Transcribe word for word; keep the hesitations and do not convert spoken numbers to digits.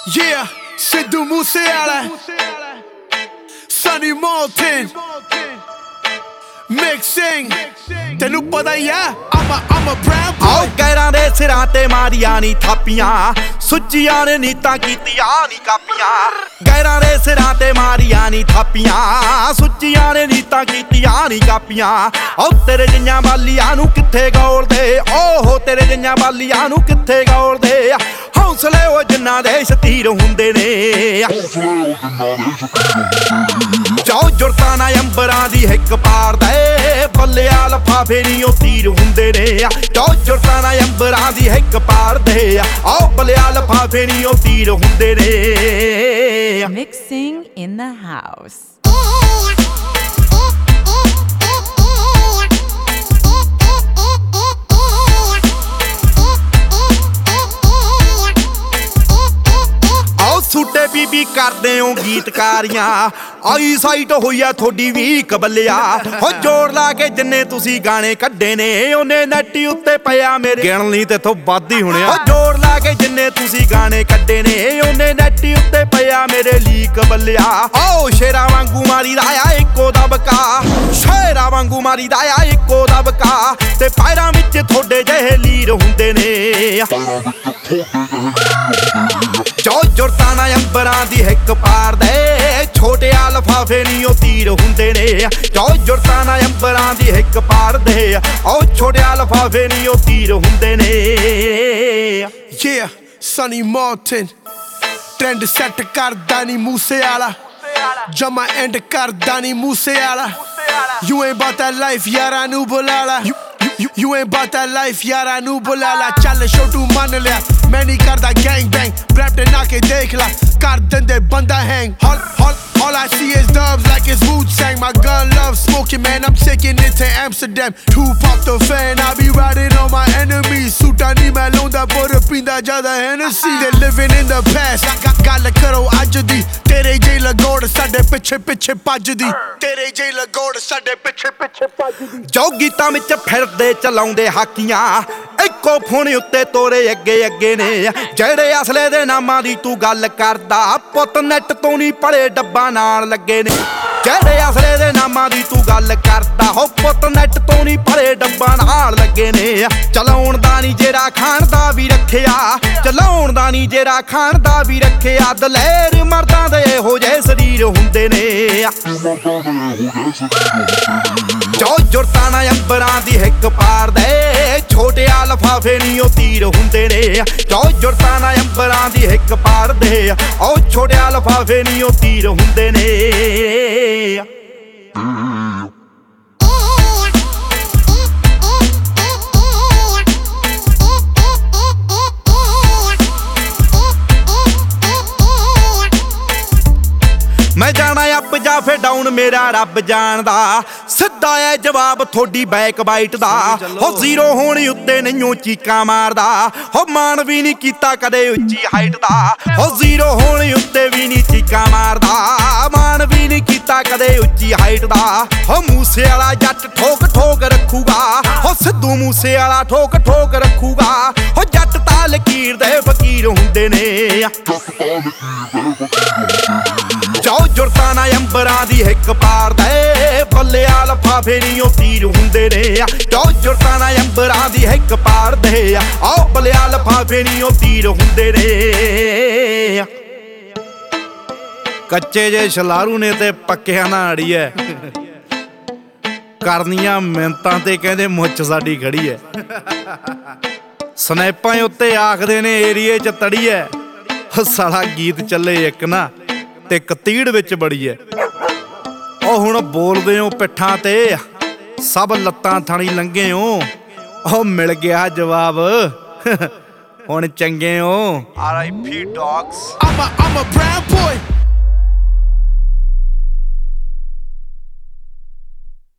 Yeah, Sidhu Moosewala, Sunny Moulton, mixing. ਤੈਨੂੰ ਪਤਾ ਹੀ ਆ I'm a, I'm a brown boy. ਆਓ ਗੈਰਾਂ ਦੇ ਸਿਰਾਂ ਤੇ ਮਾਰੀਆਂ ਨੀ ਥਾਪੀਆਂ, ਸੁੱਚੀਆਂ ਨੇ ਨੀਤਾਂ ਕੀਤੀਆਂ ਨੀ ਕਾਪੀਆਂ। ਗੈਰਾਂ ਦੇ ਸਿਰਾਂ ਤੇ ਮਾਰੀਆਂ ਨੀ ਥਾਪੀਆਂ, ਸੁੱਚੀਆਂ ਨੇ ਨੀਤਾਂ ਕੀਤੀਆਂ ਨੀ ਕਾਪੀਆਂ। ਓ ਤੇਰੇ ਜਿਹੀਆਂ ਬਾਲੀਆਂ ਨੂੰ ਕਿੱਥੇ ਗੋਲਦੇ, ਓਹੋ ਤੇਰੇ ਜਿਹੀਆਂ ਬਾਲੀਆਂ ਨੂੰ ਕਿੱਥੇ ਗੋਲਦੇ। ਹੌਸਲੇ ਉਹ ਜਿੰਨਾ ਦੇ ਸ਼ਤੀਰ ਹੁੰਦੇ ਨੇ, ਜੋ ਜੁਰਤਾਂ ਨਾ ਅੰਬਰਾਂ ਦੀ ਹਿੱਕ ਪਾਰਦੇ। ਬੱਲਿਆ ਲਫਾਫੇ ਨੀ ਉਹ ਤੀਰ ਹੁੰਦੇ ਨੇ, ਜੋ ਜੁਰਤਾਂ ਨਾ ਅੰਬਰਾਂ ਦੀ ਹਿੱਕ ਪਾਰਦੇ। ਆਓ ਬੱਲਿਆ ਲਫਾਫੇ ਨੀ ਉਹ ਤੀਰ ਹੁੰਦੇ ਨੇ। Mixing in the house. ਸੁੱਟੇ ਬੀਬੀ ਕਰਦੇ ਹੋ ਗੀਤਕਾਰੀਆਂ, ਆਈ ਸਾਈਟ ਹੋਈ ਆ ਥੋਡੀ ਵੀ ਕਬਲਿਆ। ਹੋ ਜੋੜ ਲਾ ਕੇ ਜਿੰਨੇ ਤੁਸੀਂ ਗਾਣੇ ਕੱਢੇ ਨੇ, ਉਹਨੇ ਨੈਟ ਉੱਤੇ ਪਿਆ ਮੇਰੇ ਗਿਣ ਲਈ ਤੇਥੋਂ ਵੱਧ ਹੀ ਹੋਣਿਆ। ਹੋ ਜੋੜ ਲਾ ਕੇ ਜਿੰਨੇ ਤੁਸੀਂ ਗਾਣੇ ਕੱਢੇ ਨੇ, ਉਹਨੇ ਨੈਟ ਉੱਤੇ ਪਿਆ ਮੇਰੇ ਲਈ ਕਬਲਿਆ। ਓ ਸ਼ੇਰਾਂ ਵਾਂਗੂ ਮਾਰੀ ਦਾ ਆ ਇੱਕੋ ਦਬਕਾ, ਸ਼ੇਰਾਂ ਵਾਂਗੂ ਮਾਰੀ ਦਾ ਆ ਇੱਕੋ ਦਬਕਾ। ਤੇ ਪੈਰਾਂ ਵਿੱਚ ਥੋਡੇ ਜਿਹੇ ਲੀਰ ਹੁੰਦੇ ਨੇ, ਜੋ ਜੁਰਤਾਂ ਨਾ ਅੰਬਰਾਂ ਦੀ ਹਿੱਕ ਪਾਰਦੇ। ਛੋਟਿਆ ਲਫਾਫੇ ਨੀ ਉਹ ਤੀਰ ਹੁੰਦੇ ਨੇ, ਜੋ ਜੁਰਤਾਂ ਨਾ ਅੰਬਰਾਂ ਦੀ ਹਿੱਕ ਪਾਰਦੇ। ਓ ਛੋਟਿਆ ਲਫਾਫੇ ਨੀ ਉਹ ਤੀਰ ਹੁੰਦੇ ਨੇ। Yeah, Sunny Moulton, trend set ਕਰਦਾ ਨੀ ਮੂਸੇਵਾਲਾ, ਜਮਾ ਐਂਡ ਕਰਦਾ ਨੀ Moosewala. You ain't about that life, ਯਾਰਾਂ ਨੂੰ ਬੁਲਾ ਲਾ। You, you ain't about that life, ਯਾਰਾਂ ਨੂੰ ਬੁਲਾ ਲਾ। ਚੱਲ ਛੋਟੂ ਮੰਨ ਲਿਆ, ਮੈਂ ਨਹੀਂ ਕਰਦਾ gang bang, rap ਤੇ ਨਾ ਕੇ ਦੇਖ ਲਾ, ਕਰ ਦਿੰਦੇ ਬੰਦਾ hang. All, all, all I see is dubs like it's Wu-Tang. My gun loves smoking, man, I'm taking it to Amsterdam. Tupac the fan, I be riding on my enemies. ਸੂਟਾਂ ਨੀ ਮੈਂ ਲਾਉਂਦਾ ਪਰ ਪੀਂਦਾ ਜ਼ਿਆਦਾ Hennessy. They living in the past, ਗੱਲ ਕਰੋ ਅੱਜ ਦੀ। ਤੇਰੇ ਜਿਹੀ ਲਗੋੜ ਸਾਡੇ ਪਿੱਛੇ ਪਿੱਛੇ ਭੱਜਦੀ, ਤੇਰੇ ਜਿਹੀ ਲਗੋੜ ਸਾਡੇ ਪਿੱਛੇ ਪਿੱਛੇ ਭੱਜਦੀ। ਜੋ ਗੀਤਾਂ ਵਿੱਚ ਫਿਰਦੇ ਚਲਾਉਂਦੇ ਹਾਕੀਆਂ, ਇੱਕੋ ਫੋਨ ਉੱਤੇ ਤੋਰੇ ਅੱਗੇ ਅੱਗੇ ਨੇ। ਜਿਹੜੇ ਅਸਲੇ ਦੇ ਨਾਮਾਂ ਦੀ ਤੂੰ ਗੱਲ ਕਰਦਾ, ਪੁੱਤ ਨੈਟ ਤੋਂ ਨਹੀਂ ਪੜੇ ਡੱਬਾ ਨਾਲ ਲੱਗੇ ਨੇ। ਜਿਹੜੇ ਅਸਲੇ ਦੇ ਨਾਮਾਂ ਦੀ ਤੂੰ ਗੱਲ ਕਰਦਾ, ਹੋ ਪੁੱਤ ਨੈਟ ਤੋਂ ਨਹੀਂ ਪੜੇ ਡੱਬਾ ਨਾਲ ਲੱਗੇ ਨੇ। ਚਲਾਉਣ ਦਾ ਨੀ ਜਿਹੜਾ ਖਾਣ ਦਾ ਵੀ ਰੱਖਿਆ, ਚਲਾਉਣ ਦਾ ਨੀ ਜਿਹੜਾ ਖਾਣ ਦਾ ਵੀ ਰੱਖਿਆ। ਦਲੇਰ ਮਰਦਾਂ ਦੇ ਇਹੋ ਜਿਹੇ ਸਰੀਰ ਹੁੰਦੇ ਨੇ, ਜੋ ਜੁਰਤਾਂ ਨਾ ਅੰਬਰਾਂ ਦੀ ਹਿੱਕ ਪਾਰਦੇ। ਛੋਟਿਆ ਲਫਾਫੇ ਨੀ ਉਹ ਤੀਰ ਹੁੰਦੇ ਨੇ, ਜੋ ਜੁਰਤਾਂ ਨਾ ਅੰਬਰਾਂ ਦੀ ਹਿੱਕ ਪਾਰਦੇ। ਓ ਛੋਟਿਆ ਲਫਾਫੇ ਨੀ ਉਹ ਤੀਰ ਹੁੰਦੇ ਨੇ। ਮੈਂ ਜਾਣਾ ਅਪ ਜਾਂ ਫੇ ਡਾਊਨ ਮੇਰਾ ਰੱਬ ਜਾਣਦਾ, ਸਿੱਧਾ ਐ ਜਵਾਬ ਥੋਡੀ ਬੈਕ ਬਾਈਟ ਦਾ। ਹੋ ਜ਼ੀਰੋ ਹੋਣ ਉੱਤੇ ਨਹੀਂਓ ਚੀਕਾਂ ਮਾਰਦਾ, ਹੋ ਮਾਣ ਵੀ ਨਹੀਂ ਕੀਤਾ ਕਦੇ ਉੱਚੀ ਹਾਈਟ ਦਾ। ਹੋ ਜ਼ੀਰੋ ਹੋਣ ਉੱਤੇ ਵੀ ਨਹੀਂ ਚੀਕਾਂ ਮਾਰਦਾ, ਮਾਣ ਵੀ ਨਹੀਂ ਕੀਤਾ ਕਦੇ ਉੱਚੀ ਹਾਈਟ ਦਾ। ਹੋ ਮੂਸੇਵਾਲਾ ਜੱਟ ਠੋਕ ਠੋਕ ਰੱਖੂਗਾ, ਹੋ ਸਿੱਧੂ ਮੂਸੇਵਾਲਾ ਠੋਕ ਠੋਕ ਰੱਖੂਗਾ। ਹੋ ਜੱਟ ਤਾਂ ਲਕੀਰ ਦੇ ਫਕੀਰ ਹੁੰਦੇ ਨੇ, ਜੋ ਜੁਰਤਾਂ ਨਾ ਅੰਬਰਾਂ ਦੀ ਹਿੱਕ ਪਾਰਦੇ। ਬੱਲਿਆ ਲਫਾਫੇ ਨੀ ਉਹ ਤੀਰ ਹੁੰਦੇ ਨੇ, ਜੋ ਜੁਰਤਾਂ ਨਾ ਅੰਬਰਾਂ ਦੀ ਹਿੱਕ ਪਾਰਦੇ। ਆਓ ਬੱਲਿਆ ਲਫਾਫੇ ਨੀ ਉਹ ਤੀਰ ਹੁੰਦੇ ਨੇ। ਕੱਚੇ ਜੇ ਛਲਾਰੂ ਨੇ ਤੇ ਪੱਕਿਆਂ ਨਾਲ ਅੜੀਐ, ਕਰਨੀਆਂ ਮਿੰਤਾਂ ਤੇ ਕਹਿੰਦੇ ਮੁੱਛ ਸਾਡੀ ਖੜੀ ਐ। ਸਨੈਪਾਂ ਉੱਤੇ ਆਖਦੇ ਨੇ ਏਰੀਏ ਚ ਤੜੀਐ। ਸਾਲਾ ਗੀਤ ਚੱਲੇ ਇੱਕ ਨਾ ਤੇ ਕਤੀੜ ਵਿੱਚ ਬੜੀ ਐ। ਉਹ ਹੁਣ ਬੋਲਦੇ ਹੋ ਪਿੱਠਾਂ ਤੇ, ਸਭ ਲੱਤਾਂ ਥਾਣੀ ਲੰਘੇ ਹੋ। ਉਹ ਮਿਲ ਗਿਆ ਜਵਾਬ, ਹੁਣ ਚੰਗੇ ਹੋ। R I P dogs. I'm a, I'm a brown boy.